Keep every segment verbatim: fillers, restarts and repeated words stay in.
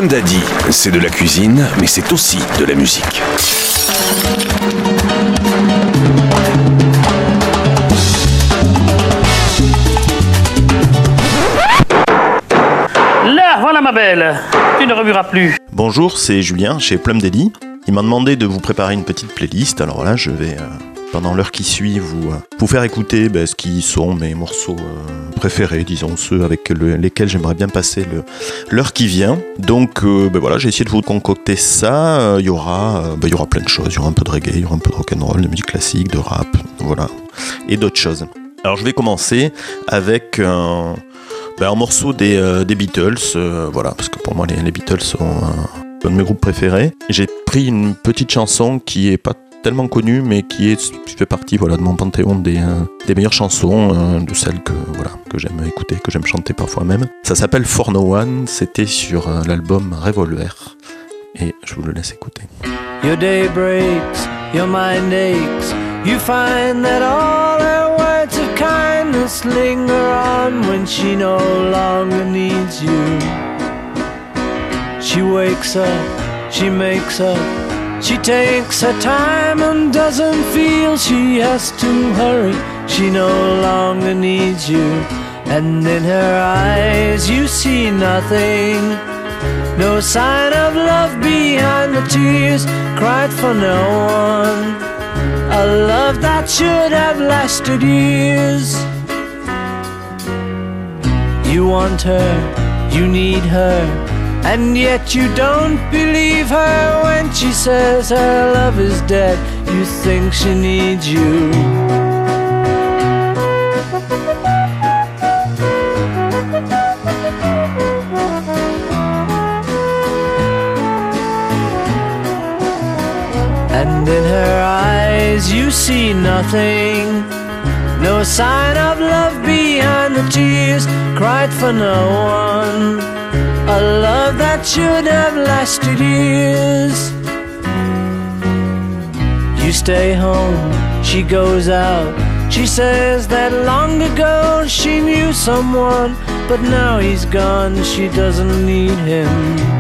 Daddy, c'est de la cuisine, mais c'est aussi de la musique. Là, voilà ma belle, tu ne remueras plus. Bonjour, c'est Julien chez Plum Daddy. Il m'a demandé de vous préparer une petite playlist, alors là je vais... Euh... pendant l'heure qui suit, vous, vous faire écouter ben, ce qui sont mes morceaux euh, préférés, disons, ceux avec le, lesquels j'aimerais bien passer le, l'heure qui vient. Donc euh, ben voilà, j'ai essayé de vous concocter ça. Il y aura, euh, ben, il y aura plein de choses. Il y aura un peu de reggae, il y aura un peu de rock'n'roll, de musique classique, de rap, voilà, et d'autres choses. Alors je vais commencer avec un, ben, un morceau des, euh, des Beatles, euh, voilà, parce que pour moi les, les Beatles sont euh, un de mes groupes préférés. J'ai pris une petite chanson qui est pas tellement connue, mais qui, est, qui fait partie voilà, de mon panthéon des, euh, des meilleures chansons, euh, de celles que, voilà, que j'aime écouter, que j'aime chanter parfois même. Ça s'appelle For No One, c'était sur euh, l'album Revolver, et je vous le laisse écouter. Your day breaks, your mind aches, you find that all her words of kindness linger on when she no longer needs you. She wakes up, she makes up, she takes her time and doesn't feel she has to hurry. She no longer needs you. And in her eyes you see nothing, no sign of love behind the tears cried for no one. A love that should have lasted years. You want her, you need her, and yet you don't believe her when she says her love is dead. You think she needs you. And in her eyes you see nothing, no sign of love behind the tears cried for no one. A love that should have lasted years. You stay home, she goes out. She says that long ago she knew someone, but now he's gone, she doesn't need him.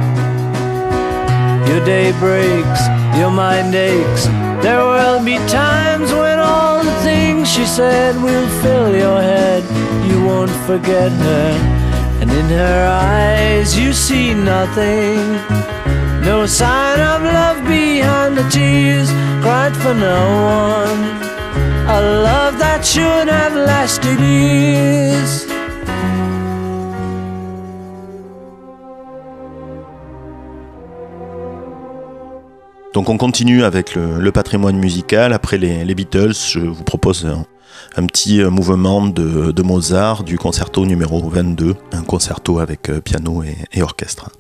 Your day breaks, your mind aches. There will be times when all the things she said will fill your head. You won't forget her. And in her eyes you see nothing, no sign of love behind the tears cried for no one. A love that should have lasted years. Donc on continue avec le, le patrimoine musical. Après les, les Beatles, je vous propose un, un petit mouvement de, de Mozart, du concerto numéro vingt-deux, un concerto avec piano et, et orchestre.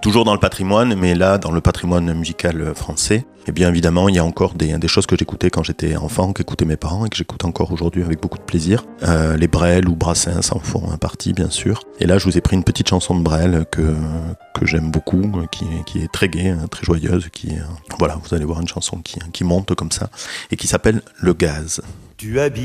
toujours dans le patrimoine, mais là, dans le patrimoine musical français, et bien évidemment, il y a encore des, des choses que j'écoutais quand j'étais enfant, qu'écoutaient mes parents et que j'écoute encore aujourd'hui avec beaucoup de plaisir. Euh, les Brel ou Brassens en font un partie, bien sûr. Et là, je vous ai pris une petite chanson de Brel que, que j'aime beaucoup, qui, qui est très gaie, très joyeuse, qui, voilà, vous allez voir une chanson qui, qui monte comme ça, et qui s'appelle Le Gaz. Tu habites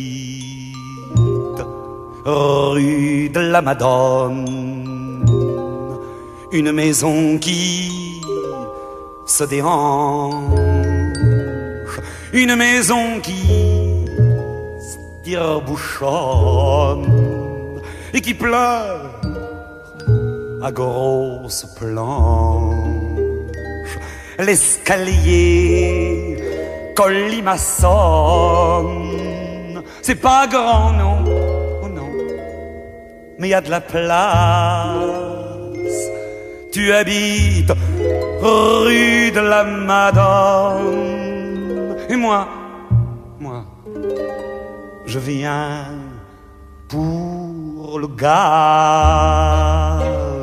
rue de la Madone, une maison qui se déhanche, une maison qui se tire-bouchonne et qui pleure à grosses planches. L'escalier colimaçonne, c'est pas grand, non, oh non, mais y a de la place. Tu habites rue de la Madone, et moi, moi, je viens pour le gaz.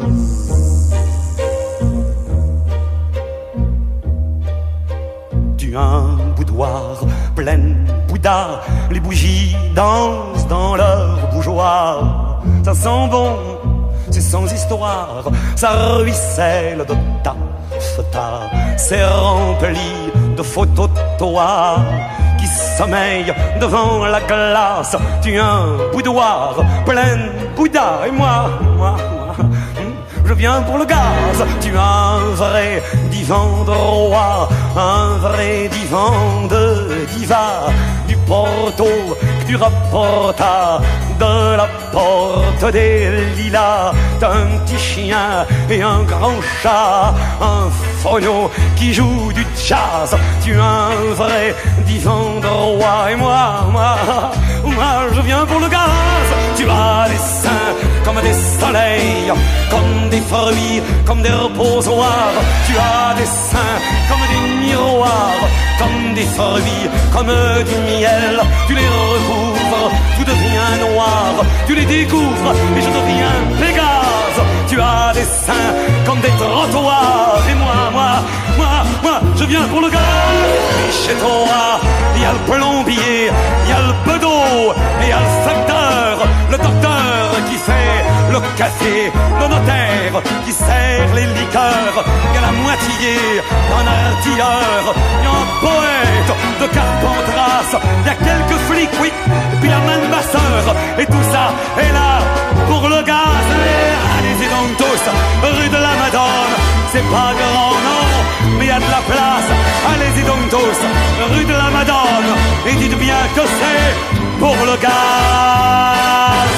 Tu as un boudoir plein Bouddha, les bougies dansent dans leur bougeoir. Ça sent bon, c'est sans histoire, ça ruisselle de taffetas, c'est rempli de photos de toi qui sommeillent devant la glace. Tu as un boudoir plein Bouddha, et moi, moi, moi, je viens pour le gaz. Tu as un vrai divan de roi, un vrai divan de diva, du Porto que tu rapportas de la porte des lilas. T'as un petit chien et un grand chat, un phono qui joue du jazz. Tu as un vrai divan de roi, et moi, moi, moi je viens pour le gaz. Tu as des seins comme des soleils, comme des fruits, comme des reposoirs. Tu as des seins comme des miroirs, comme des fruits, comme du miel. Tu les recouvres, tout devient noir. Tu les découvres et je deviens Pégase. Tu as des seins comme des trottoirs. Et moi, moi, moi, moi, je viens pour le gaz. Et chez toi, il y a le plombier, il y a le bedeau, et il y a le facteur, le docteur qui fait le café, le notaire qui sert les liqueurs. Il y a la moitié d'un artilleur, il y a un poète de Carpentras, il y a quelques flics, oui, et puis la main de ma sœur. Et tout ça est là pour le gaz. Allez-y donc tous, rue de la Madone, c'est pas grand, non, mais il y a de la place. Allez-y donc tous, rue de la Madone, et dites bien que c'est pour le gaz.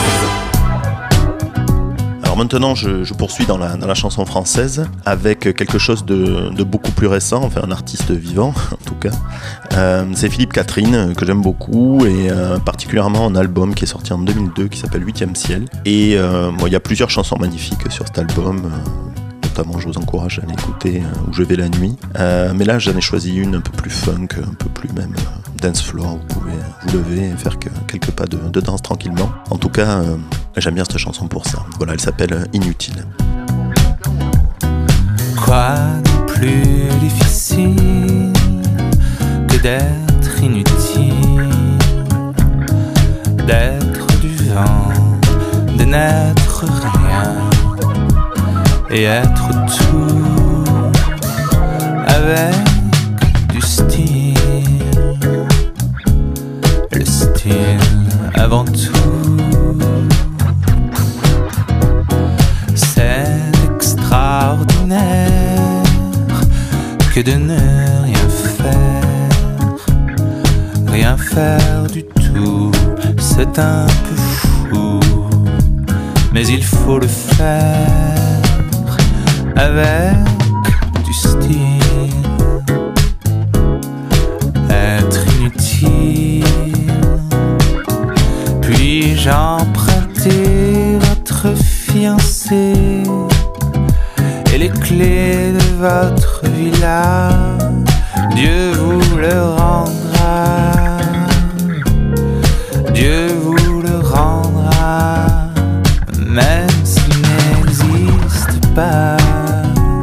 Alors maintenant, je, je poursuis dans la, dans la chanson française avec quelque chose de, de beaucoup plus récent, enfin un artiste vivant en tout cas. Euh, c'est Philippe Catherine, que j'aime beaucoup, et euh, particulièrement un album qui est sorti en deux mille deux qui s'appelle Huitième Ciel. Et euh, bon, il y a plusieurs chansons magnifiques sur cet album. Euh, Notamment, je vous encourage à l'écouter, euh, Où je vais la nuit. Euh, mais là, j'en ai choisi une un peu plus funk, un peu plus même euh, dance floor. Vous pouvez vous lever et faire que, quelques pas de, de danse tranquillement. En tout cas, euh, j'aime bien cette chanson pour ça. Voilà, elle s'appelle Inutile. Quoi de plus difficile que d'être inutile, d'être du vent, de n'être rien et être tout avec du style. Le style avant tout, c'est extraordinaire que de ne rien faire, rien faire du tout. C'est un peu fou, mais il faut le faire avec du style. Être inutile. Puis-je emprunter votre fiancé et les clés de votre villa? Dieu vous le rendra, Dieu vous le rendra, même s'il n'existe pas.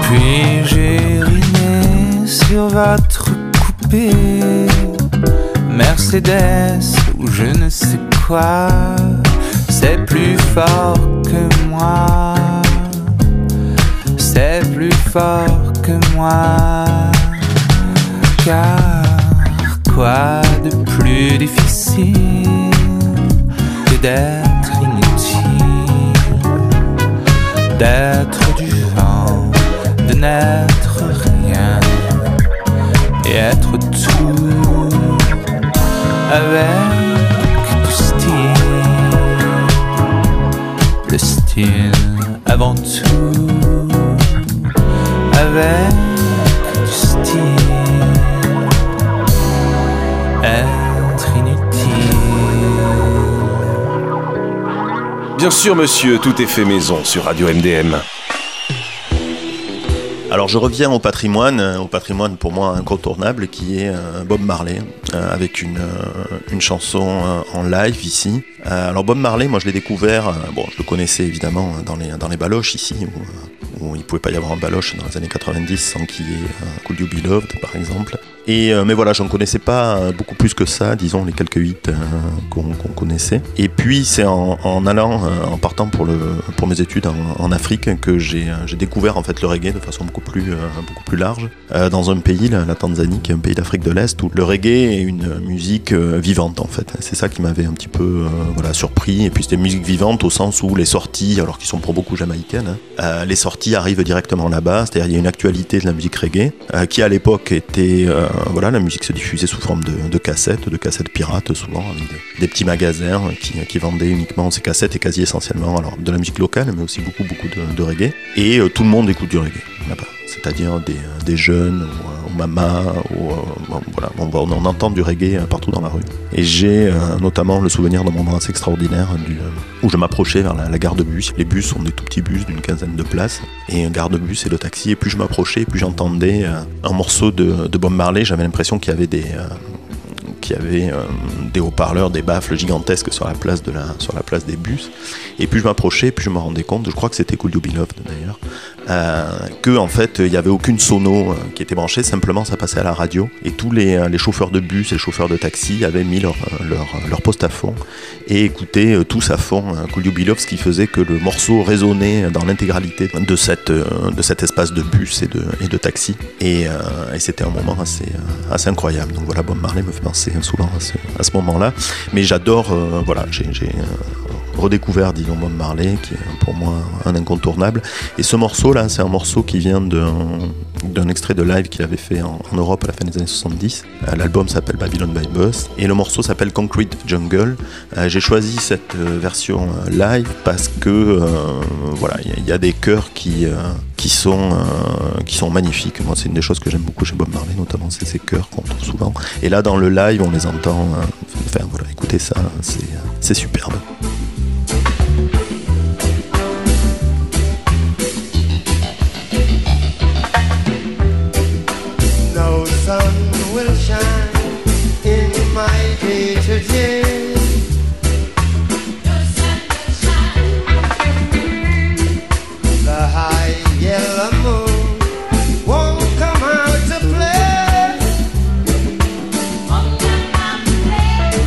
Puis j'ai uriné sur votre coupé Mercedes ou je ne sais quoi. C'est plus fort que moi. C'est plus fort que moi. Car quoi de plus difficile que d'être inutile, d'être du vent, de n'être rien et être tout avec du style. Le style avant tout, avec du style. Être inutile. Bien sûr, monsieur, tout est fait maison sur Radio M D M. Alors je reviens au patrimoine, au patrimoine pour moi incontournable qui est euh, Bob Marley, euh, avec une, euh, une chanson euh, en live ici. Euh, alors Bob Marley, moi je l'ai découvert, euh, bon je le connaissais évidemment dans les, dans les baloches ici, où, où il ne pouvait pas y avoir un baloche dans les années quatre-vingt-dix sans qu'il y ait euh, Could You Be Loved par exemple. Et, euh, mais voilà, je ne connaissais pas euh, beaucoup plus que ça, disons les quelques hits euh, qu'on, qu'on connaissait. Et puis c'est en, en allant, euh, en partant pour, le, pour mes études en, en Afrique que j'ai, euh, j'ai découvert en fait le reggae de façon beaucoup plus, euh, beaucoup plus large, euh, dans un pays, la, la Tanzanie, qui est un pays d'Afrique de l'Est, où le reggae est une musique euh, vivante en fait. C'est ça qui m'avait un petit peu euh, voilà, surpris. Et puis c'était une musique vivante au sens où les sorties, alors qu'ils sont pour beaucoup jamaïcaines, hein, euh, les sorties arrivent directement là-bas, c'est-à-dire il y a une actualité de la musique reggae, euh, qui à l'époque était... Euh, voilà, la musique se diffusait sous forme de, de cassettes, de cassettes pirates souvent, avec des, des petits magasins qui, qui vendaient uniquement ces cassettes et quasi essentiellement alors, de la musique locale, mais aussi beaucoup beaucoup de, de reggae. Et euh, tout le monde écoute du reggae là-bas, c'est-à-dire des, des jeunes, ou, ou mamas, ou, euh, bon, voilà, on, va, on entend du reggae partout dans la rue. Et j'ai euh, notamment le souvenir d'un moment assez extraordinaire du, euh, où je m'approchais vers la, la gare de bus. Les bus sont des tout petits bus d'une quinzaine de places, et un gare de bus et de taxi, et plus je m'approchais, plus j'entendais euh, un morceau de, de Bob Marley. J'avais l'impression qu'il y avait des... Euh, qu'il y avait euh, des haut-parleurs, des baffles gigantesques sur la place de la, sur la place des bus. Et plus je m'approchais, plus je me rendais compte, je crois que c'était Could You Be Loved d'ailleurs, euh, que en fait il n'y avait aucune sono euh, qui était branchée, simplement ça passait à la radio. Et tous les, euh, les chauffeurs de bus et les chauffeurs de taxi avaient mis leur, leur, leur poste à fond et écoutaient euh, tous à fond euh, Could You Be Loved, ce qui faisait que le morceau résonnait dans l'intégralité de, cette, euh, de cet espace de bus et de, et de taxi. Et, euh, et c'était un moment assez, euh, assez incroyable. Donc voilà, Bob Marley me fait penser souvent à ce, à ce moment-là, mais j'adore, euh, voilà, j'ai, j'ai euh, redécouvert, disons, Bob Marley, qui est pour moi un incontournable. Et ce morceau-là, c'est un morceau qui vient d'un, d'un extrait de live qu'il avait fait en, en Europe à la fin des années soixante-dix. Euh, l'album s'appelle Babylon by Bus et le morceau s'appelle Concrete Jungle. Euh, j'ai choisi cette euh, version euh, live parce que euh, voilà, il y, y a des chœurs qui euh, qui sont euh, qui sont magnifiques. Moi, c'est une des choses que j'aime beaucoup chez Bob Marley, notamment c'est ces chœurs qu'on trouve souvent. Et là, dans le live, on les entend. Euh, enfin, voilà, écoutez ça, c'est c'est superbe. No sun will shine in my day today. No sun will shine. The high yellow moon won't come out to play. Won't come out to play.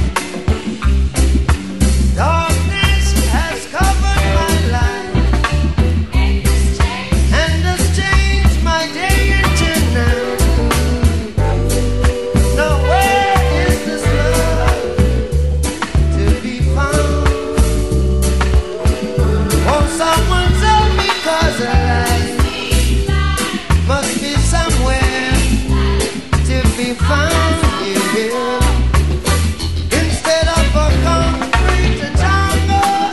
Darkness has covered my life and has changed my day into night. Now where is this love to be found? Won't someone tell me, 'cause a life must be somewhere to be found here. Instead of a concrete jungle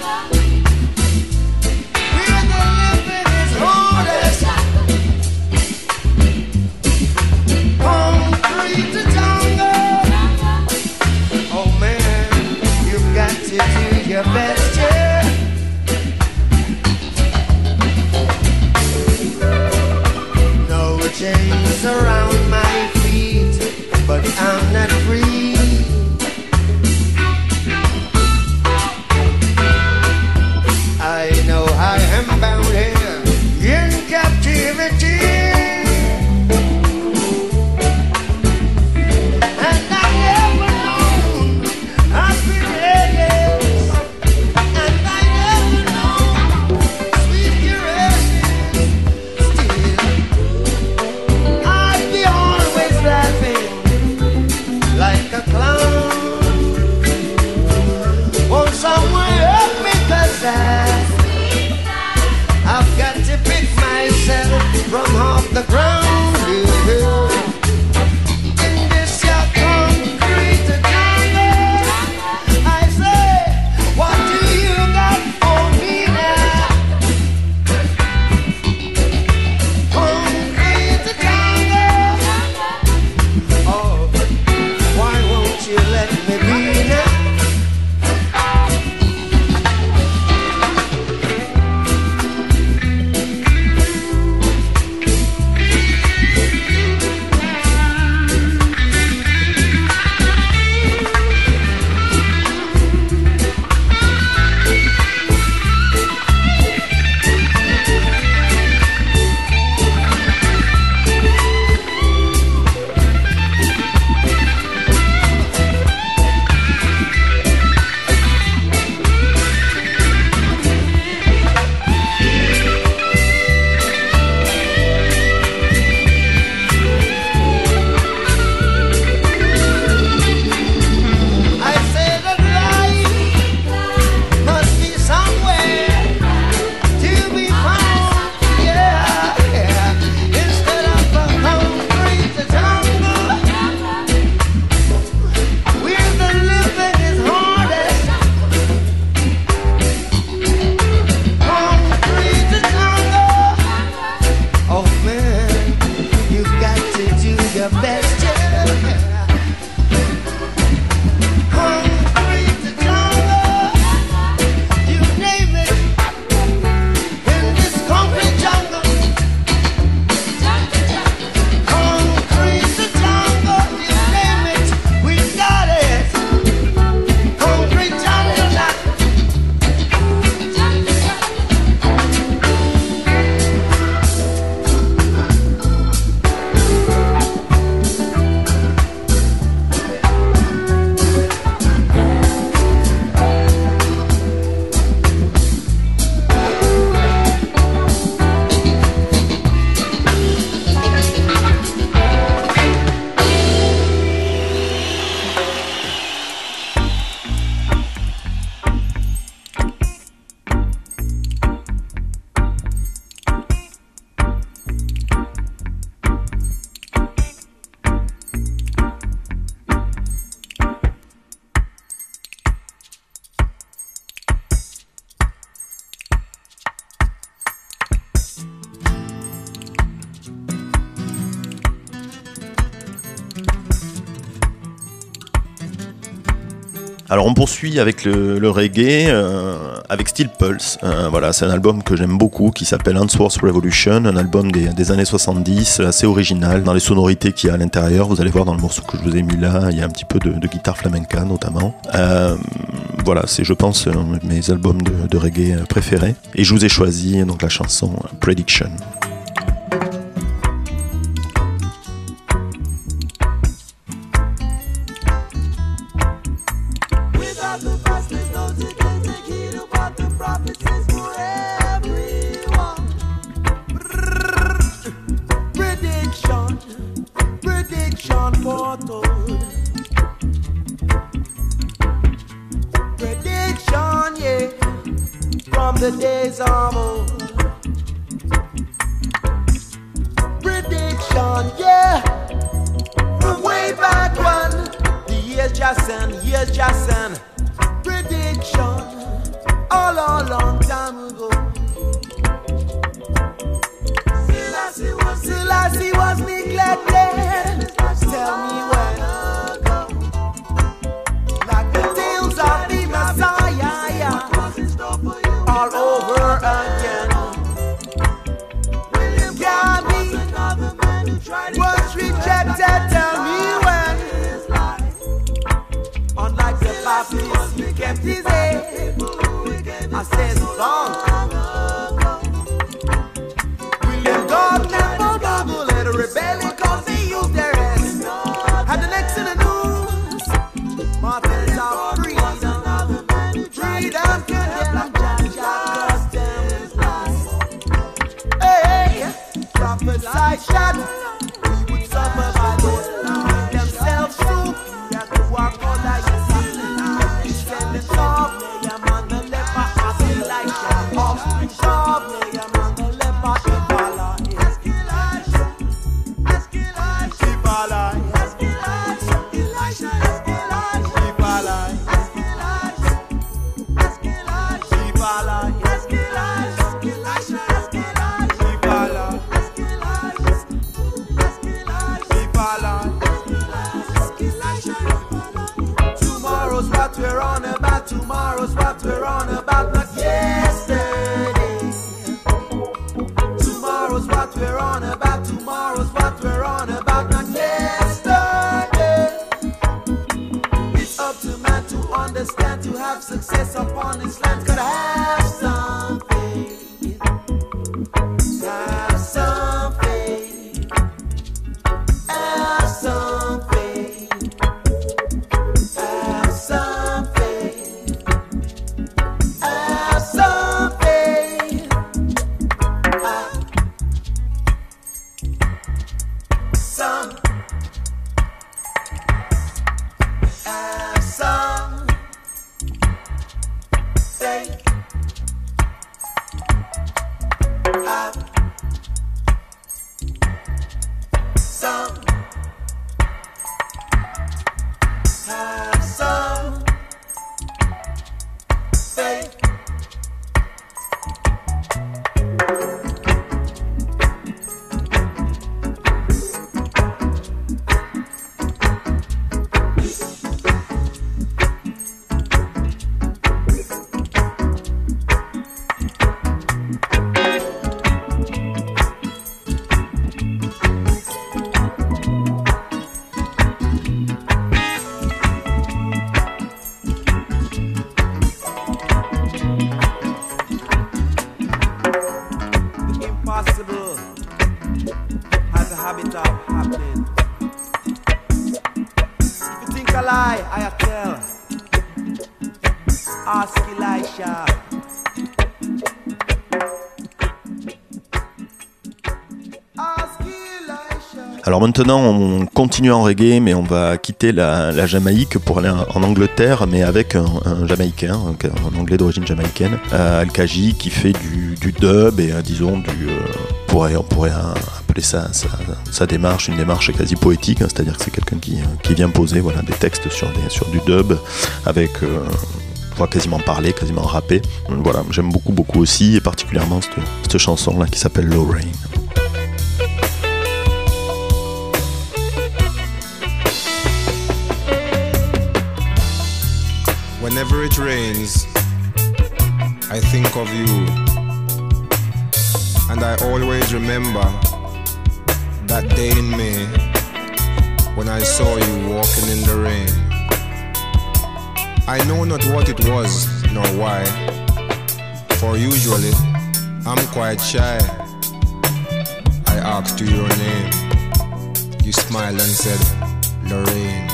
where the living is hardest. Concrete jungle. Oh man, you've got to do your best, yeah. No chains around my feet, but I'm not free. I know I am bound here in captivity. Alors on poursuit avec le, le reggae, euh, avec Steel Pulse. Euh, voilà, c'est un album que j'aime beaucoup qui s'appelle Answorth Revolution, un album des, des années soixante-dix, assez original dans les sonorités qu'il y a à l'intérieur. Vous allez voir dans le morceau que je vous ai mis là, il y a un petit peu de, de guitare flamenca notamment. Euh, voilà, c'est je pense mes albums de, de reggae préférés. Et je vous ai choisi donc la chanson Prediction. The days of old. Prediction, yeah. From way back when the years just end, years just end. Prediction, all a long time ago. Selassie was, Selassie was neglected. Tell me when. Like the tales of the Messiah, yeah. All over again. William Garvey was rejected. Tell me when. Unlike the Baptist, he kept his head. I said long. William Gardner. civilization. We would suffer by those who make themselves soup. We have to walk all like a sea. Descendants of Mayhem and the leper are civilization. Offspring of Mayhem and the leper Ebola is Elijah. Ebola is Elijah. Ebola Tomorrow's what we're on about, tomorrow's what we're on about, not yesterday. Tomorrow's what we're on about, tomorrow's what we're on about, not yesterday. It's up to man to understand, to have success upon his land. Gotta have some faith, have some faith, have some faith, have some faith, have some faith, have some, have some faith. Have some, have some faith. The impossible has a habit of happening. If you think a lie, I tell. Ask Elisha. Ask Elisha. Alors maintenant, on continue en reggae, mais on va quitter la, la Jamaïque pour aller en, en Angleterre, mais avec un, un Jamaïcain, un, un Anglais d'origine jamaïcaine, euh, Al-Kaji, qui fait du, du dub et euh, disons du, euh, on pourrait, on pourrait euh, appeler ça sa, sa démarche une démarche quasi poétique, hein, c'est-à-dire que c'est quelqu'un qui, qui vient poser voilà, des textes sur, des, sur du dub avec euh, on voit quasiment parler, quasiment rapper. Voilà, j'aime beaucoup beaucoup aussi, et particulièrement cette, cette chanson là qui s'appelle Lorraine. Whenever it rains, I think of you, and I always remember that day in May when I saw you walking in the rain. I know not what it was nor why, for usually I'm quite shy. I asked you your name, you smiled and said, Lorraine.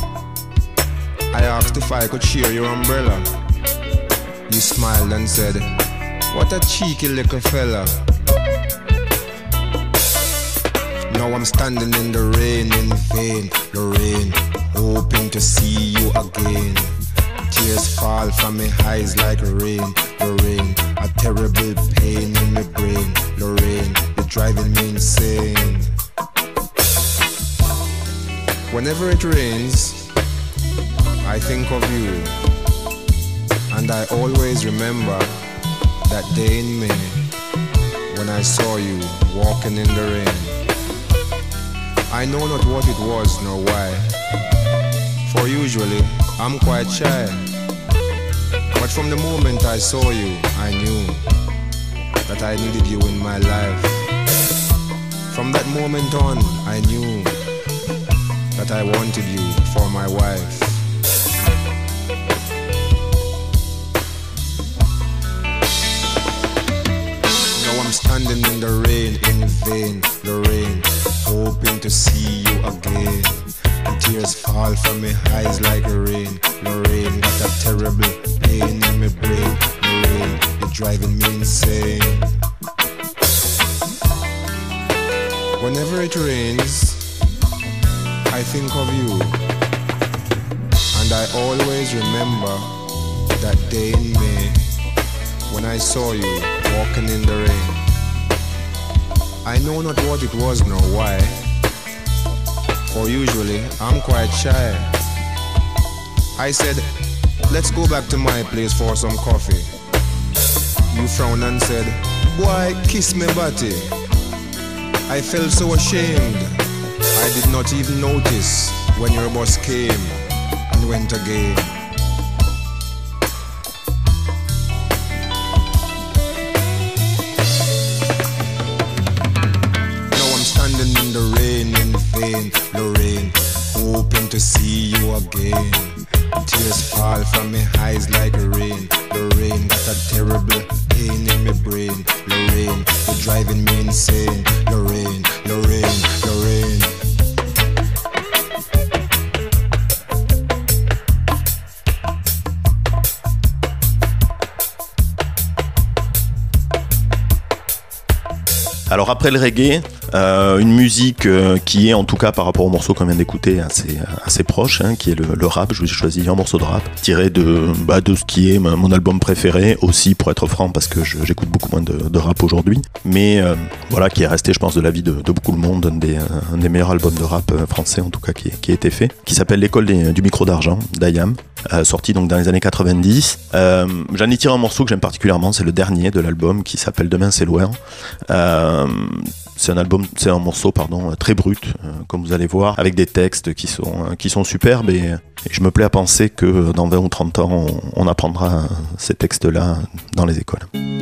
I asked if I could share your umbrella. You smiled and said, what a cheeky little fella. Now I'm standing in the rain in vain, Lorraine, hoping to see you again. Tears fall from my eyes like rain, Lorraine, a terrible pain in my brain, Lorraine, you're driving me insane. Whenever it rains, I think of you, and I always remember that day in May when I saw you walking in the rain. I know not what it was nor why, for usually I'm quite shy, but from the moment I saw you, I knew that I needed you in my life. From that moment on, I knew that I wanted you for my wife. I'm standing in the rain in vain, Lorraine, hoping to see you again. And tears fall from my eyes like rain, Lorraine, got a terrible pain in my brain, Lorraine, you're driving me insane. Whenever it rains, I think of you. And I always remember that day in May when I saw you walking in the rain. I know not what it was nor why, for usually I'm quite shy. I said, let's go back to my place for some coffee. You frowned and said, boy, kiss me body. I felt so ashamed. I did not even notice when your bus came and went again. Now I'm standing in the rain in vain, Lorraine, hoping to see you again. Tears fall from my eyes like rain. Lorraine, got a terrible pain in my brain. Lorraine, you're driving me insane. Lorraine, Lorraine, Lorraine. Alors après le reggae, euh, une musique euh, qui est en tout cas par rapport au morceau qu'on vient d'écouter assez, assez proche, hein, qui est le, le rap. Je vous ai choisi un morceau de rap tiré de, bah, de ce qui est mon album préféré aussi, pour être franc, parce que je, j'écoute beaucoup moins de, de rap aujourd'hui, mais euh, voilà, qui est resté, je pense, de la vie de, de beaucoup de monde, un des, un des meilleurs albums de rap français en tout cas qui, qui a été fait, qui s'appelle L'école des, du micro d'argent d'I A M, euh, sorti donc dans les années quatre-vingt-dix. Euh, j'en ai tiré un morceau que j'aime particulièrement, c'est le dernier de l'album qui s'appelle Demain c'est loin. Euh, C'est un album, c'est un morceau, pardon, très brut, euh, comme vous allez voir, avec des textes qui sont, euh, qui sont superbes, et, et je me plais à penser que dans vingt ou trente ans, on, on apprendra ces textes-là dans les écoles.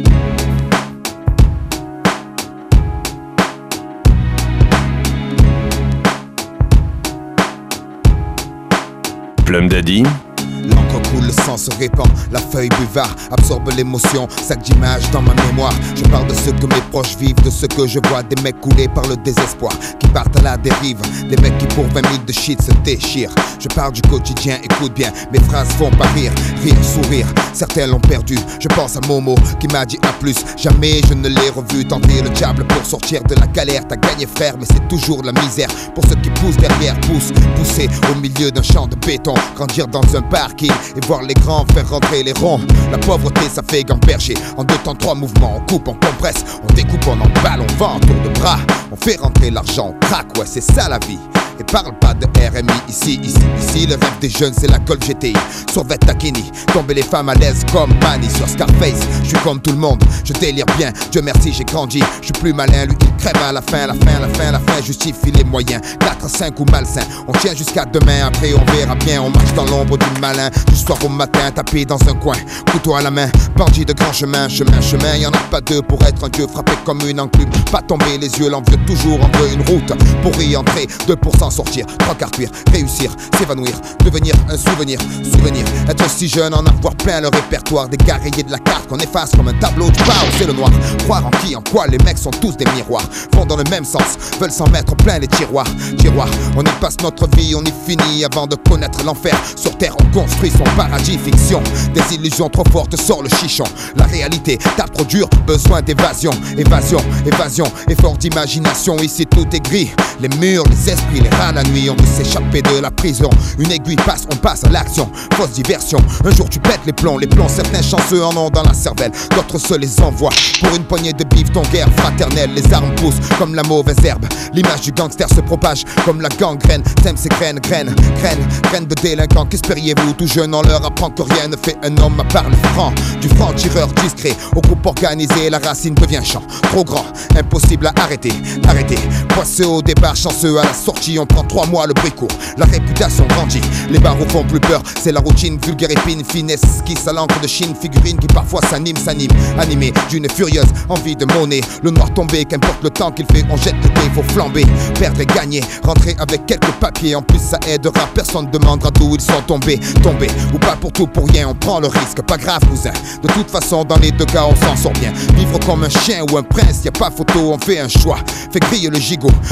Plum Daddy. L'encre coule, le sang se répand, la feuille buvard absorbe l'émotion, sac d'images dans ma mémoire. Je parle de ce que mes proches vivent, de ce que je vois, des mecs coulés par le désespoir, qui partent à la dérive, des mecs qui pour vingt mille de shit se déchirent. Je parle du quotidien, écoute bien, mes phrases font pas rire, rire, sourire, certains l'ont perdu. Je pense à Momo qui m'a dit à plus, jamais je ne l'ai revu tenter le diable pour sortir de la galère. T'as gagné frère, mais c'est toujours de la misère pour ceux qui poussent derrière, poussent, pousser au milieu d'un champ de béton, grandir dans un parking et voir les grands faire rentrer les ronds. La pauvreté ça fait gamberger, en deux temps trois mouvements, on coupe, on compresse, on découpe, on emballe, on vend, tour de bras, on fait rentrer l'argent, on craque, ouais c'est ça la vie. Et parle pas de R M I ici, ici, ici. Le rêve des jeunes c'est la Golf G T I. Sur Takini, tomber les femmes à l'aise comme Manny sur Scarface. Je suis comme tout le monde, je délire bien. Dieu merci j'ai grandi, je suis plus malin. Lui il crève à la fin, la fin, la fin, la fin. Justifie les moyens, quatre à cinq ou malsain. On tient jusqu'à demain, après on verra bien. On marche dans l'ombre du malin, du soir au matin. Tapé dans un coin, couteau à la main. Bandit de grand chemin, chemin, chemin. Y'en a pas deux pour être un dieu frappé comme une enclume. Pas tomber les yeux, l'envieux toujours en veut une route. Pour y entrer, deux pour cent sortir, trois quarts cuire, réussir, s'évanouir, devenir un souvenir, souvenir, être si jeune, en avoir plein le répertoire, des gars rayés de la carte qu'on efface comme un tableau du chaos, c'est le noir, croire en qui, en quoi, les mecs sont tous des miroirs, vont dans le même sens, veulent s'en mettre plein les tiroirs, tiroirs, on y passe notre vie, on y finit avant de connaître l'enfer, sur terre on construit son paradis, fiction, des illusions trop fortes sort le chichon, la réalité tape trop dur, besoin d'évasion, évasion, évasion, effort d'imagination, ici tout est gris, les murs, les esprits, les rats, la nuit, on veut s'échapper de la prison. Une aiguille passe, on passe à l'action. Fausse diversion, un jour tu pètes les plombs. Les plombs, certains chanceux en ont dans la cervelle, d'autres se les envoient. Pour une poignée de bif, ton guerre fraternelle. Les armes poussent comme la mauvaise herbe. L'image du gangster se propage comme la gangrène. Sème ses graines, graines, graines, graines de délinquants. Qu'espériez-vous? Tout jeune, on leur apprend que rien ne fait un homme à part le franc. Du franc-tireur discret au groupe organisé, la racine devient champ. Trop grand, impossible à arrêter, arrêter. Poisseux au départ, chanceux à la sortie, on prend trois mois le bruit court, la réputation grandit, les barreaux font plus peur, c'est la routine, vulgaire épine, finesse, esquisse à l'encre de Chine, figurine qui parfois s'anime, s'anime, animé d'une furieuse envie de monnaie, le noir tombé, qu'importe le temps qu'il fait, on jette l'épée, faut flamber, perdre et gagner, rentrer avec quelques papiers, en plus ça aidera, personne demandera d'où ils sont tombés, tombés, ou pas pour tout pour rien, on prend le risque, pas grave cousin, de toute façon dans les deux cas on s'en sort bien, vivre comme un chien ou un prince, y a pas photo, on fait un choix, fait griller le gigot, briller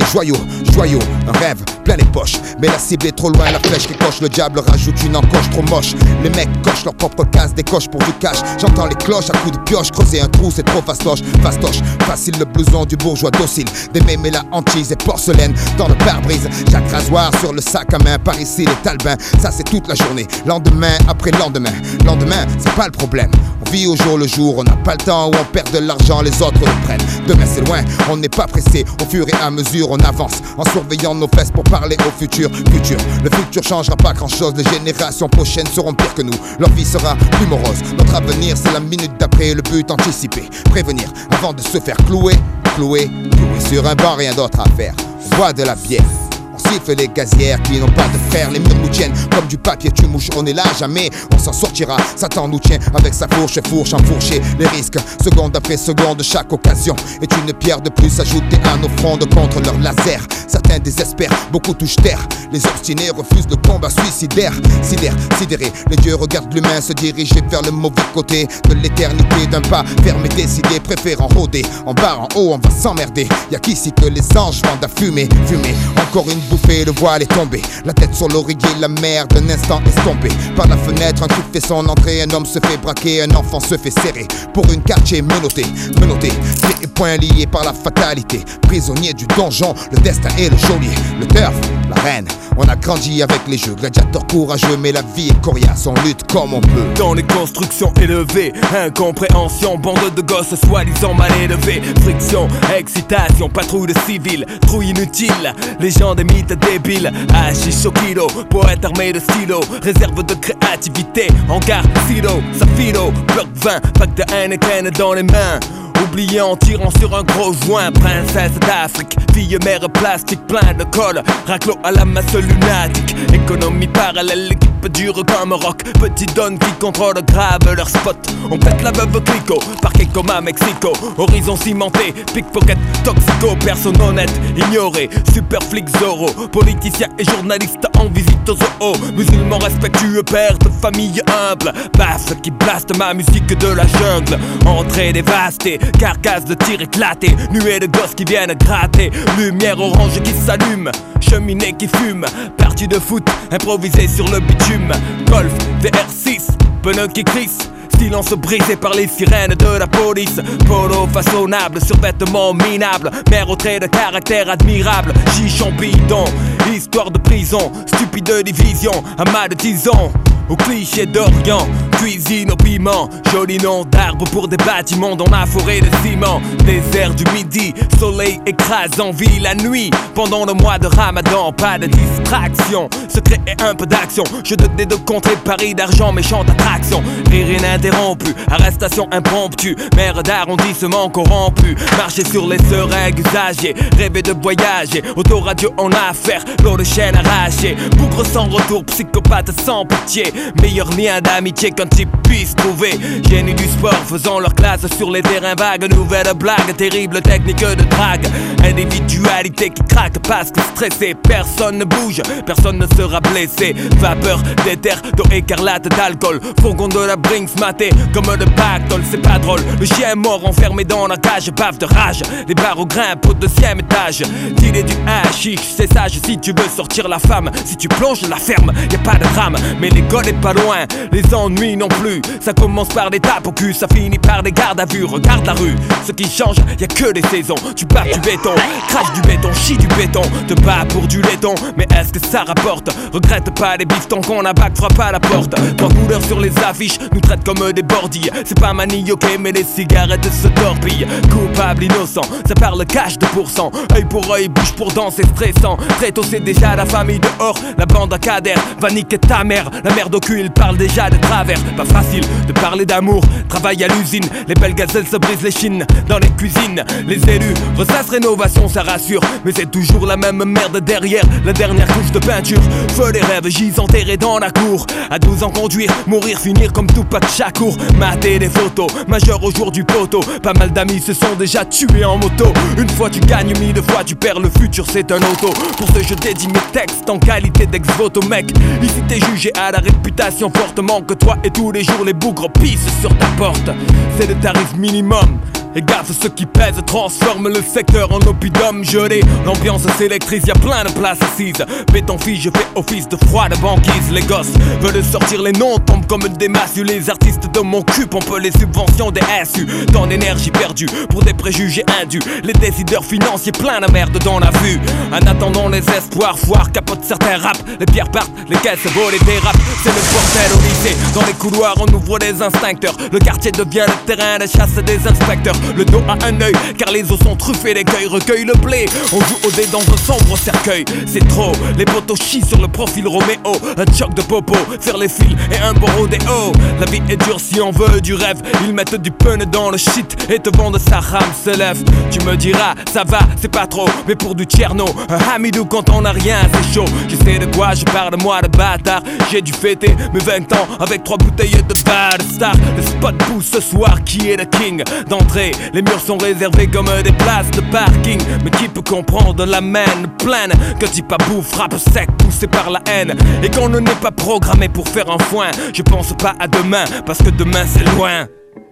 les joyaux, joyaux, un rêve plein les poches. Mais la cible est trop loin, la flèche qui coche, le diable rajoute une encoche trop moche. Les mecs cochent leur propre case, décochent pour du cash. J'entends les cloches à coups de pioche, creuser un trou c'est trop fastoche. Fastoche, facile le blouson du bourgeois docile. D'aimer mais la hantise et porcelaine dans le pare-brise. Chaque rasoir sur le sac à main, par ici les talbins. Ça c'est toute la journée, lendemain après lendemain. Lendemain, c'est pas le problème. On vit au jour le jour, on n'a pas le temps où on perd de l'argent, les autres le prennent. Demain c'est loin, on n'est pas pressé. Au fur et à mesure, on avance en surveillant nos fesses pour parler au futur. Futur, le futur changera pas grand chose. Les générations prochaines seront pires que nous. Leur vie sera plus morose. Notre avenir c'est la minute d'après. Le but anticipé, prévenir avant de se faire clouer. Clouer, clouer sur un banc, rien d'autre à faire. On boit de la bière. Siffle les gazières qui n'ont pas de frères. Les murs nous tiennent comme du papier, tu mouches, on est là jamais. On s'en sortira, Satan nous tient avec sa fourche et fourche enfourchée. Les risques, seconde après seconde, chaque occasion est une pierre de plus ajoutée à nos frondes contre leur laser. Certains désespèrent, beaucoup touchent terre. Les obstinés refusent le combat suicidaire. Sidère, sidéré, les dieux regardent l'humain se diriger vers le mauvais côté de l'éternité. D'un pas fermé, décidé, préférant rôder. En bas, en haut, on va s'emmerder. Y'a qu'ici que les anges vendent à fumer, fumer. Encore une bouffée, le voile est tombé. La tête sur l'oreiller, la mer d'un instant estompée. Par la fenêtre, un truc fait son entrée. Un homme se fait braquer, un enfant se fait serrer. Pour une quartier menotté, menotté. Pieds et poings liés par la fatalité. Prisonnier du donjon, le destin est le geôlier. Le turf, la reine. On a grandi avec les jeux, gladiateurs courageux. Mais la vie est coriace, on lutte comme on peut. Dans les constructions élevées, incompréhension, bande de gosses soi-disant mal élevés. Friction, excitation, patrouille de civils, trouille inutile, les gens des mythes débiles. Hachiche au kilo, poète armé de stylo, réserve de créativité, hangar, silo, safilo, bloc vin, pack de Heineken dans les mains. Oublié en tirant sur un gros joint. Princesse d'Afrique, fille mère plastique, plein de colle, raclo à la masse lunatique. Économie parallèle, l'équipe dure comme rock. Petit don qui contrôle grave leur spot. On pète la veuve clico, parquet comme à Mexico. Horizon cimenté, pickpocket, toxico. Personne honnête, ignoré, super flic Zorro. Politicien et journaliste en visite au zoo. Musulman respectueux, père de famille humble. Basse qui blaste ma musique de la jungle. Entrée dévastée, carcasse de tir éclaté, nuée de gosses qui viennent gratter. Lumière orange qui s'allume, cheminée qui fume. Partie de foot, improvisée sur le bitume. Golf, V R six, pneus qui crissent. Silence brisé par les sirènes de la police. Polo façonnable, survêtement minable. Mère au trait de caractère admirable. Chichon bidon, histoire de prison. Stupide division, amas de tisons. Au cliché d'Orient, cuisine au piment. Joli nom d'arbre pour des bâtiments dans ma forêt de ciment. Désert du midi, soleil écrasant, vie la nuit. Pendant le mois de Ramadan, pas de distraction. Secret et un peu d'action. Jeu de dés de contrée, pari d'argent, méchante attraction. Rire ininterrompu, arrestation impromptue. Maire d'arrondissement corrompu. Marcher sur les seringues usagées, rêver de voyager. Autoradio en affaire, l'eau de chaîne arrachée. Bougre sans retour, psychopathe sans pitié. Meilleur lien d'amitié qu'un type puisse trouver. Génie du sport faisant leur classe sur les terrains vagues. Nouvelle blague, terrible technique de drague. Individualité qui craque parce que stressé. Personne ne bouge, personne ne sera blessé. Vapeur d'éther, d'eau écarlate, d'alcool. Fourgon de la Brinks maté comme de pactole. C'est pas drôle, le chien mort enfermé dans la cage. Bave de rage, les barreaux grimpent au deuxième étage. Dealer du hashish, c'est sage si tu veux sortir la femme. Si tu plonges la ferme, y a pas de drame. Mais l'école est pas loin, les ennuis non plus. Ça commence par des tapes au cul, ça finit par des gardes à vue. Regarde la rue, ce qui change, y a que des saisons. Tu bats du béton, crache du béton, chie du béton. Te bats pour du laiton, mais est-ce que ça rapporte? Regrette pas les bifetons qu'on a bac, frappe à la porte. Trois couleurs sur les affiches, nous traitent comme des bordilles. C'est pas manioqué, mais les cigarettes se torpillent. Coupable, innocent, ça parle cash de pourcent. Œil pour œil, bouche pour dent, c'est stressant. Très tôt, c'est déjà la famille dehors. La bande à cadère va niquer ta mère. La merde au cul, il parle déjà de travers. Pas facile de parler d'amour, travail à l'usine. Les belles gazelles se brisent les chines dans les cuisines. Les élus ressassent rénovation, ça rassure. Mais c'est toujours la même merde derrière la dernière couche de peinture. Feu les rêves, gis enterrés dans la cour. À douze ans conduire, mourir, finir comme Tupac Shakur. Mater des photos, majeur au jour du poteau. Pas mal d'amis se sont déjà tués en moto. Une fois tu gagnes, mille fois tu perds, le futur c'est un auto. Pour ce je dédie mes textes en qualité d'ex-voto mec. Ici t'es jugé à la réputation fortement que toi et tous les jours les bougres pissent sur ta porte. C'est le tarif minimum, et gaz ce qui pèse transforme le secteur en oppidum gelé. L'ambiance s'électrise, y'a plein de places assises. Béton fille, je fais office de froide banquise. Les gosses veulent sortir les noms, tombent comme des massues. Les artistes de mon cul pompent les subventions des S U. Tant d'énergie perdue pour des préjugés indus. Les décideurs financiers plein de merde dans la vue. En attendant les espoirs, foire capote certains rap. Les pierres partent, les caisses volent et dérapent. C'est le bordel au lycée. Dans les couloirs on ouvre des instincteurs. Le quartier devient le terrain de chasse des inspecteurs. Le dos a un œil car les os sont truffés d'écueils. Recueille le blé, on joue au dé dans un sombre cercueil. C'est trop, les potos chient sur le profil Roméo. Un choc de popo, faire les fils et un bon rodéo. La vie est dure si on veut du rêve. Ils mettent du pun dans le shit et te vendent sa rame se lève. Tu me diras, ça va, c'est pas trop. Mais pour du tcherno, un hamidou quand on a rien c'est chaud. Je sais de quoi je parle, moi de bâtard. J'ai dû fêter mes vingt ans avec trois bouteilles de bad star. Le spot pousse ce soir, qui est le king d'entrée? Les murs sont réservés comme des places de parking. Mais qui peut comprendre la main pleine que dit pas bouffe, frappe sec, poussé par la haine. Et qu'on ne n'est pas programmé pour faire un foin. Je pense pas à demain, parce que demain c'est loin.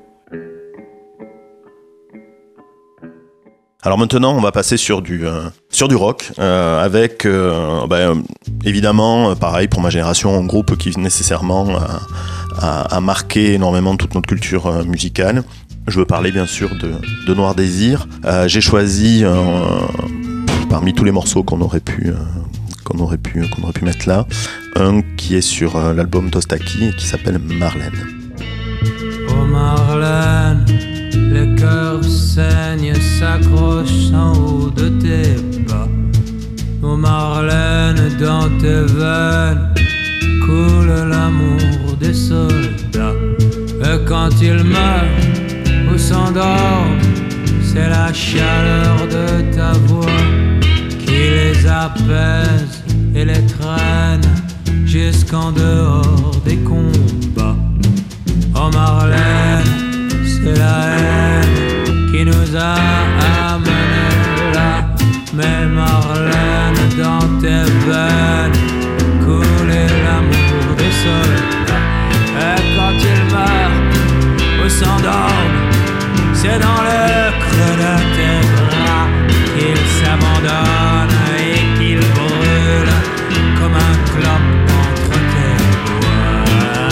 Alors maintenant, on va passer sur du euh, sur du rock euh, avec euh, bah, évidemment, pareil pour ma génération, un groupe qui nécessairement a, a, a marqué énormément toute notre culture euh, musicale. Je veux parler bien sûr de, de Noir Désir. Euh, j'ai choisi euh, parmi tous les morceaux qu'on aurait pu euh, qu'on aurait pu qu'on aurait pu mettre là, un qui est sur euh, l'album Tostaki et qui s'appelle Marlène. Oh Marlène, les cœurs saignent, s'accrochent en haut de tes bas. Oh Marlène, dans tes veines coule l'amour des soldats. Et quand ils meurent ou s'endorment, c'est la chaleur de ta voix qui les apaise et les traîne jusqu'en dehors des combats. Oh Marlène, c'est la haine qui nous a amenés là. Mais Marlène, dans tes veines coulait l'amour des soldats. Et quand ils meurent ou s'endorment, c'est dans le creux de tes bras qu'ils s'abandonnent et qu'ils brûlent comme un clope entre tes doigts.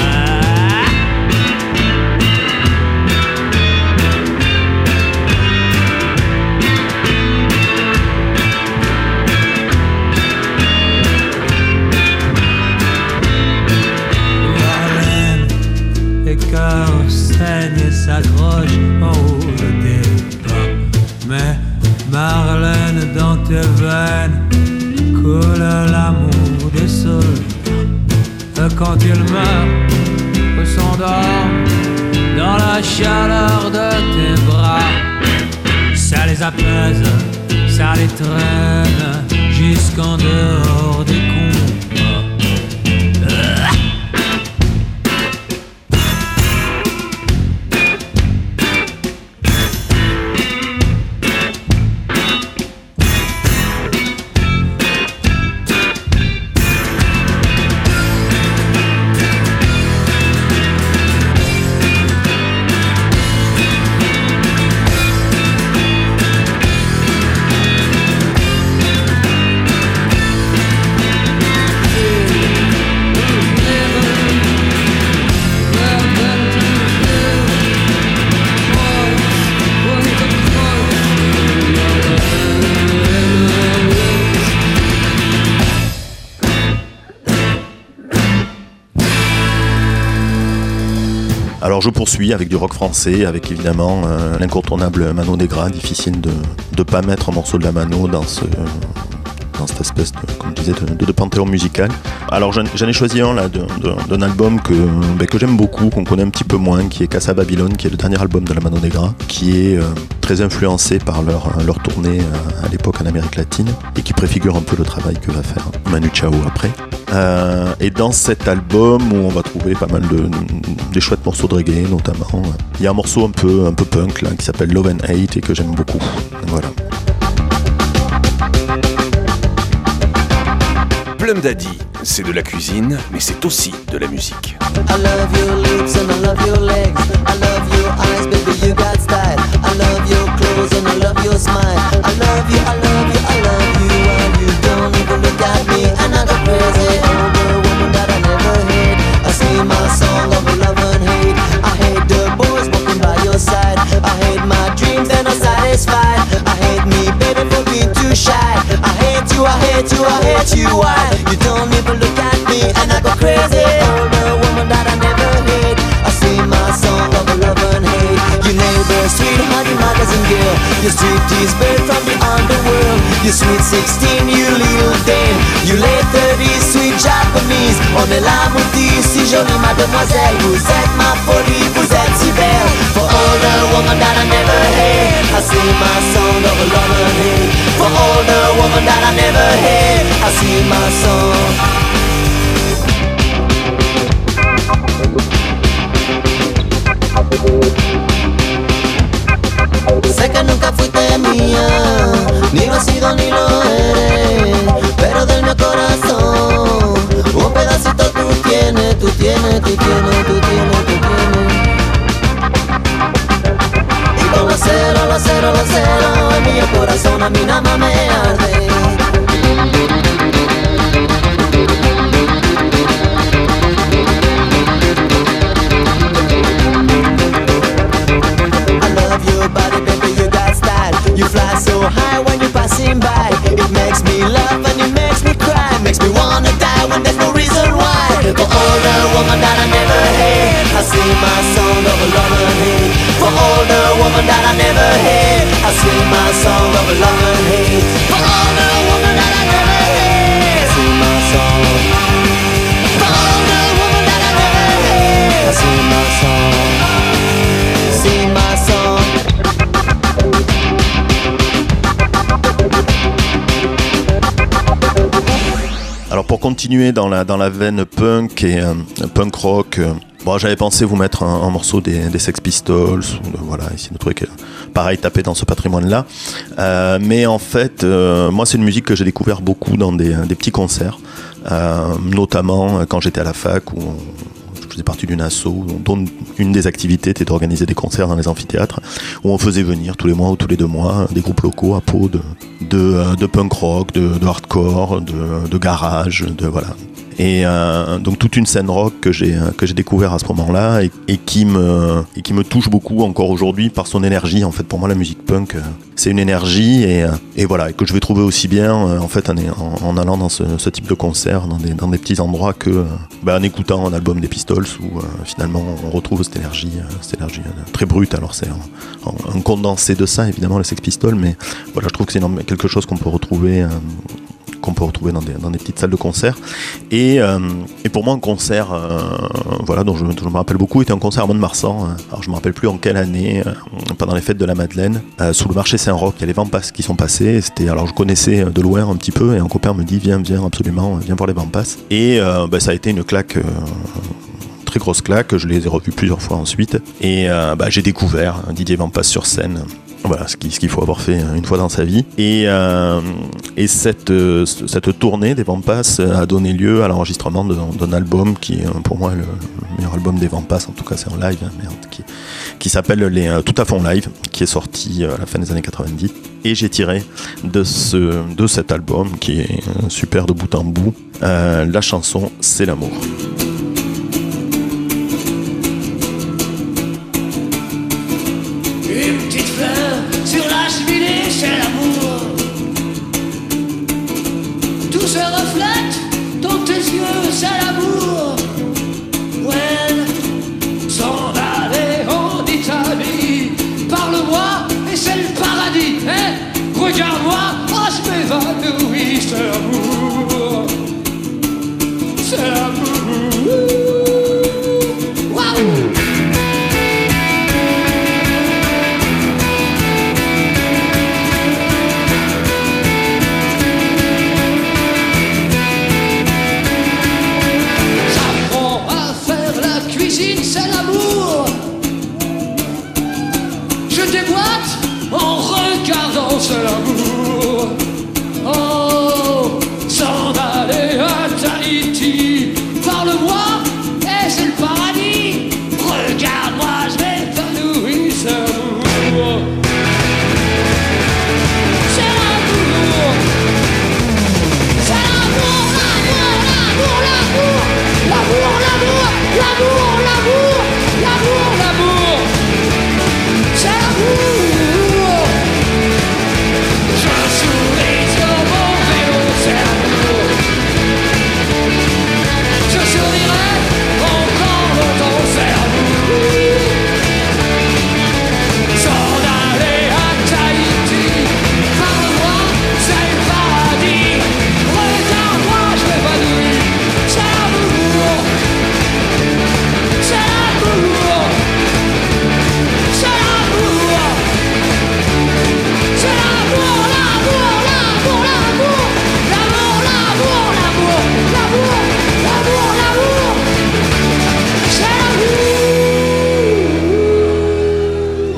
Les cœurs saignent et s'accrochent en haut de tes bras. Mais Marlène, dans tes veines coule l'amour des soldats. Et quand ils meurent ou s'endorment dans la chaleur de tes bras, ça les apaise, ça les traîne jusqu'en dehors des combats. Alors je poursuis avec du rock français, avec évidemment euh, l'incontournable Mano Negra. Difficile de ne pas mettre un morceau de la Mano dans, ce, euh, dans cette espèce de, comme je disais, de, de, de panthéon musical. Alors j'en, j'en ai choisi un là, de, de, d'un album que, ben, que j'aime beaucoup, qu'on connaît un petit peu moins, qui est Casa Babylone, qui est le dernier album de la Mano Negra, qui est euh, très influencé par leur, leur tournée euh, à l'époque en Amérique latine, et qui préfigure un peu le travail que va faire Manu Chao après. Euh, et dans cet album où on va trouver pas mal de, de des chouettes morceaux de reggae notamment, il y a un morceau un peu un peu punk là qui s'appelle Love and Hate et que j'aime beaucoup. Voilà. Plum Daddy, c'est de la cuisine, mais c'est aussi de la musique. I love your lips and I love your legs. I love your eyes, baby, you got style. I love a smile. I love you, I love you, I love you, and you don't even look at me. And I go crazy over a woman that I never hate. I sing my song of love and hate. I hate the boys walking by your side. I hate my dreams, they're not satisfied. I hate me, baby, for being too shy. I hate you, I hate you, I hate you. Why? You don't even look at me, and I go crazy over a woman that I never hate. I sing my song of love and hate. You neighbor, sweetheart, you magazine girl. You striptease bird from the underworld. You sweet sixteen, you little dame. You late thirties, sweet Japanese. On est là, maudit, si jolie mademoiselle. Vous êtes ma folie, vous êtes si belle. For all the woman that I never hate, I sing my song of love and hate. For all the woman that I never hate, I sing my song. Sé que nunca fuiste mía, ni lo has sido ni lo eres, pero del mi corazón un pedacito tú tienes, tú tienes, tú tienes, tú tienes, tú tienes. Y con los ceros, los ceros, los ceros, en mi corazón a mí nada más me arde. You fly so high when you're passing by. It makes me laugh and it makes me cry. Makes me wanna die when there's no reason why. For all the woman that I never hate, I sing my song of love and hate. For all the woman that I never hate, I sing my song of love and hate. For all the woman that I never hate, I sing my song. For all the woman that I never hate, I sing my song. Sing my song. Alors pour continuer dans la, dans la veine punk et euh, punk rock, euh, bon, j'avais pensé vous mettre un, un morceau des, des Sex Pistols, ou de, voilà, essayer de trouver que, pareil, taper dans ce patrimoine-là. Euh, mais en fait, euh, moi c'est une musique que j'ai découvert beaucoup dans des, des petits concerts, euh, notamment quand j'étais à la fac où on, je faisais partie d'une asso dont une des activités était d'organiser des concerts dans les amphithéâtres où on faisait venir tous les mois ou tous les deux mois des groupes locaux à Pau de, de, de punk rock, de, de hardcore, de, de garage, de voilà. Et euh, donc toute une scène rock que j'ai que j'ai découvert à ce moment-là et, et qui me et qui me touche beaucoup encore aujourd'hui par son énergie. En fait, pour moi, la musique punk, c'est une énergie et et voilà et que je vais trouver aussi bien en fait en, en, en allant dans ce, ce type de concert, dans des dans des petits endroits que bah, en écoutant un album des Pistols où euh, finalement on retrouve cette énergie, cette énergie très brute. Alors c'est un, un condensé de ça évidemment, les Sex Pistols, mais voilà, je trouve que c'est quelque chose qu'on peut retrouver. Euh, qu'on peut retrouver dans des, dans des petites salles de concert et, euh, et pour moi un concert euh, voilà, dont je, dont je me rappelle beaucoup était un concert à Mont-de-Marsan, alors je me rappelle plus en quelle année, euh, pendant les fêtes de la Madeleine, euh, sous le marché Saint-Roch. Il y a les Vampas qui sont passés, c'était, alors je connaissais de loin un petit peu et un copain me dit viens, viens absolument, viens voir les Vampas et euh, bah, ça a été une claque, euh, très grosse claque, je les ai revus plusieurs fois ensuite et euh, bah, j'ai découvert Didier Vampas sur scène. Voilà, ce qu'il faut avoir fait une fois dans sa vie. Et, euh, et cette, euh, cette tournée des Vampas a donné lieu à l'enregistrement d'un album qui est pour moi le, le meilleur album des Vampas, en tout cas c'est en live, hein, merde, qui, qui s'appelle les euh, Tout à fond live, qui est sorti à la fin des années quatre-vingt-dix. Et j'ai tiré de, ce, de cet album, qui est super de bout en bout, euh, la chanson C'est l'amour. Sur la cheminée, c'est l'amour. Tout se reflète dans tes yeux, c'est l'amour. Ouais, s'en aller en Italie. Parle-moi et c'est le paradis. Hein? Regarde-moi, oh, je m'évanouis. C'est l'amour. C'est l'amour. Waouh!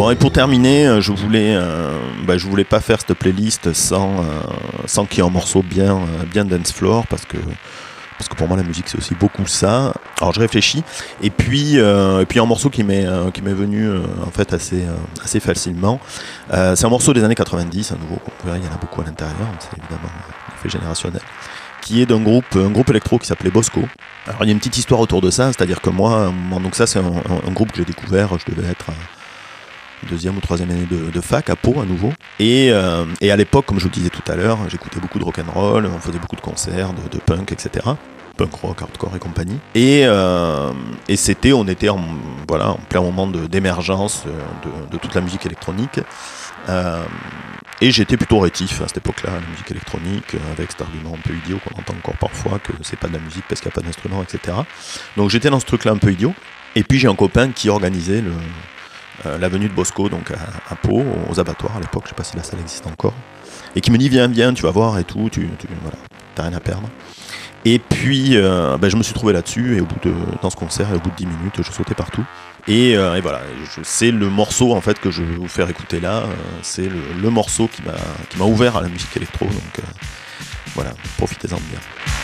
Bon, et pour terminer, je voulais, euh, bah, je voulais pas faire cette playlist sans, euh, sans qu'il y ait un morceau bien, euh, bien dance floor, parce que, parce que pour moi la musique c'est aussi beaucoup ça. Alors je réfléchis, et puis, euh, et puis un morceau qui m'est, euh, qui m'est venu euh, en fait assez, euh, assez facilement. Euh, c'est un morceau des années quatre-vingt-dix, à nouveau, il y en a beaucoup à l'intérieur, c'est évidemment un effet générationnel, qui est d'un groupe, un groupe électro qui s'appelait Bosco. Alors il y a une petite histoire autour de ça, c'est-à-dire que moi, donc ça c'est un, un, un groupe que j'ai découvert, je devais être deuxième ou troisième année de, de fac à Pau à nouveau. Et, euh, et à l'époque, comme je vous disais tout à l'heure, j'écoutais beaucoup de rock'n'roll, on faisait beaucoup de concerts, de, de punk, et cetera. Punk rock, hardcore et compagnie. Et, euh, et c'était, on était en, voilà, en plein moment de, d'émergence de, de toute la musique électronique. Euh, et j'étais plutôt rétif à cette époque-là, la musique électronique, avec cet argument un peu idiot qu'on entend encore parfois, que c'est pas de la musique parce qu'il n'y a pas d'instrument, et cetera. Donc j'étais dans ce truc-là un peu idiot. Et puis j'ai un copain qui organisait le... Euh, la venue de Bosco, donc à, à Pau, aux abattoirs à l'époque, je sais pas si la salle existe encore, et qui me dit viens, viens, tu vas voir et tout, tu, tu voilà, t'as rien à perdre. Et puis euh, ben, je me suis trouvé là-dessus, et au bout de, dans ce concert, et au bout de dix minutes, je sautais partout. Et, euh, et voilà, je, c'est le morceau en fait que je vais vous faire écouter là, euh, c'est le, le morceau qui m'a, qui m'a ouvert à la musique électro, donc euh, voilà, profitez-en bien.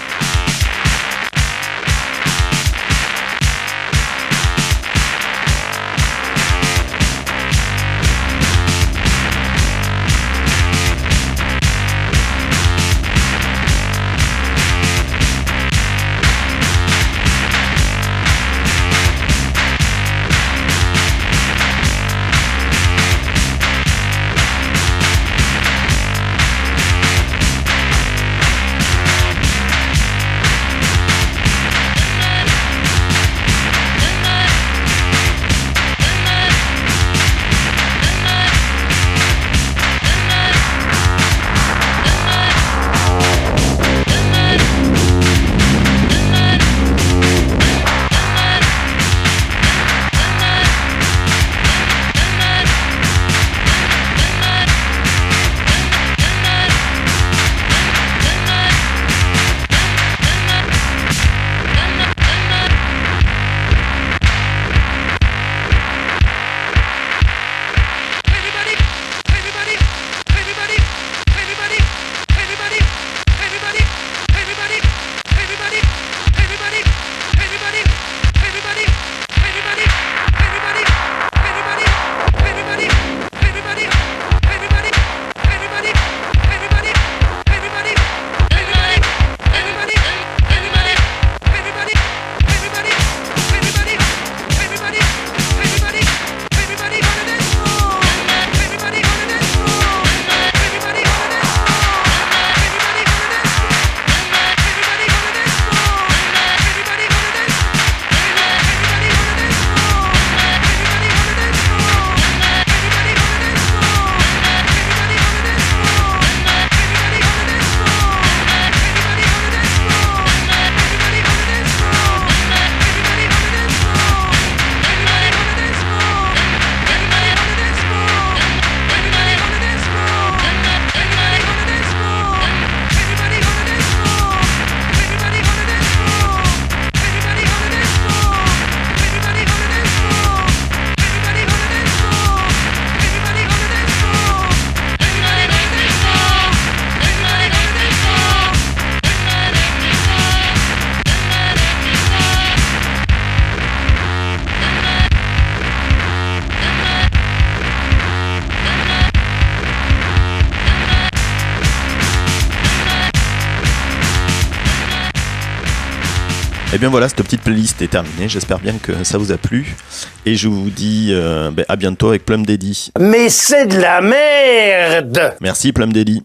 Et bien voilà, cette petite playlist est terminée, j'espère bien que ça vous a plu, et je vous dis euh, ben, à bientôt avec Plum Daddy. Mais c'est de la merde! Merci Plum Daddy.